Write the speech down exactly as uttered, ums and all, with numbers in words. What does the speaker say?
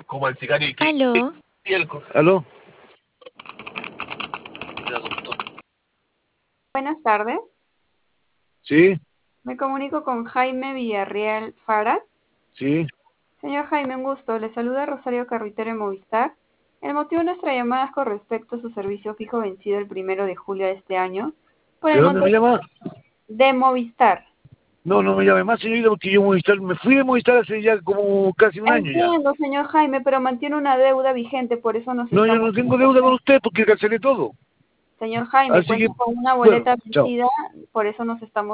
como el sicario que... Aló, ¿Aló? Buenas tardes. Sí, Me comunico con Jaime Villarreal Farad. sí. Señor Jaime, un gusto. Le saluda Rosario Carruitero de Movistar. El motivo de nuestra llamada es con respecto a su servicio fijo vencido el primero de julio de este año. Por ¿De el dónde monto me llama? de Movistar. No, no me llame más, señorita, porque yo Movistar, me fui de Movistar hace ya como casi un año ya. Entiendo, señor Jaime, pero mantiene una deuda vigente, por eso nos No, yo estamos... no tengo deuda con usted porque cancelé todo. Señor Jaime, Así que, cuenta con una bueno, boleta chao. vencida, por eso nos estamos